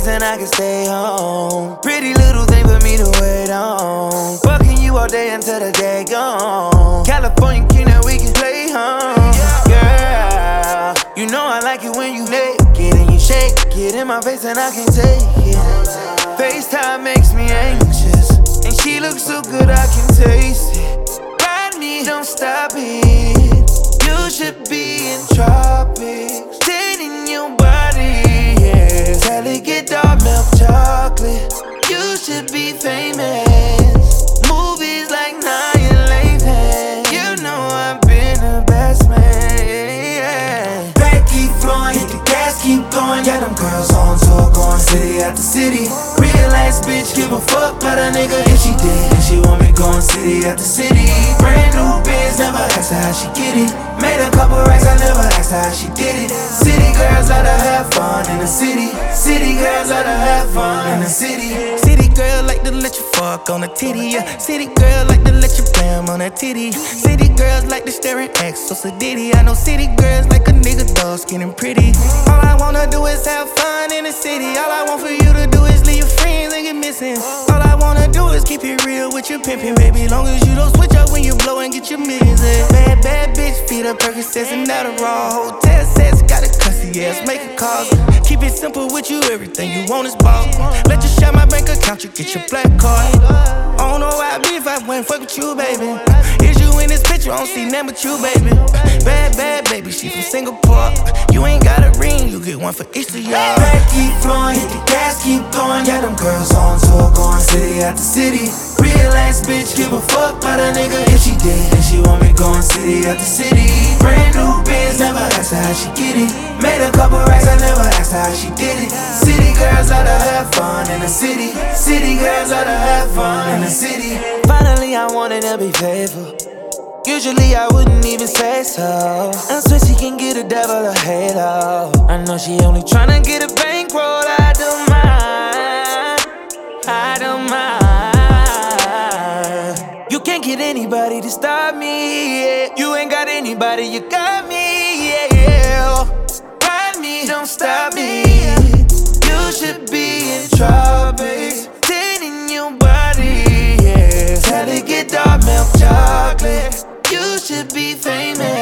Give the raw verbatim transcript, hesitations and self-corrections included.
face and I can stay home. Pretty little thing for me to wait on. Fucking you all day until the day gone. California king that we can play home. Girl, you know I like it when you naked and you shake it in my face and I can't take it. FaceTime makes me anxious, and she looks so good I can taste it. Ride me, don't stop it. You should be in tropics, dating your body, yeah. Delicate dark milk chocolate. You should be famous. Movies like Annihilation. You know I've been the best man, yeah. Back keep flowing, hit the gas, keep going. Yeah, them girls on tour, going city after city. Real ass bitch, give a fuck about a nigga if she did. And she want me going city after city. Brand new biz, never asked her how she get it. Made a couple racks, I never asked her how she did it. City girls love to have fun in the city. City girls love to have fun in the city. City girl like to let you fuck on a titty, yeah. City girl like to let you blam on a titty. City girls like to stare and act so sedity. I know city girls like a nigga dog skin and pretty. All I wanna do is have fun in the city. All I want for you to do is leave your friends and get missing. All I wanna do is keep it real with your pimpin', baby. Long as you don't switch up when you blow and get your millions in. Bad, bad bitch, feed up Percocets and Adderall. Hotel sets, got a cussy ass, make a call. Keep it simple with you, everything you want is ball. Let you share my bank account, you get your black card. I don't know why I'd be if I wouldn't fuck with you, baby. Is you in this picture, I don't see nothing but you, baby. Bad, bad baby, she from Singapore. You ain't got a ring, you get one for each of y'all. Back keep flowing, hit the gas, keep going. Yeah, them girls on tour, going city after city. Real ass bitch, give a fuck about a nigga if she did. And she want me going city after city. Brand new biz, never asked her how she get it. Made a couple racks, I never asked her how she did it. City girls love to have fun in the city. City girls love to have fun in the city. Finally I wanted to be faithful. Usually I wouldn't even say so. I swear she can get a devil a halo. I know she only tryna get a bankroll. I don't mind, I don't mind. You can't get anybody to stop me, yeah. You ain't got anybody, you got me, yeah, yeah. Ride me, don't stop me. You should be in tropics, dating your body, yeah. Delicate dark milk chocolate. You should be famous.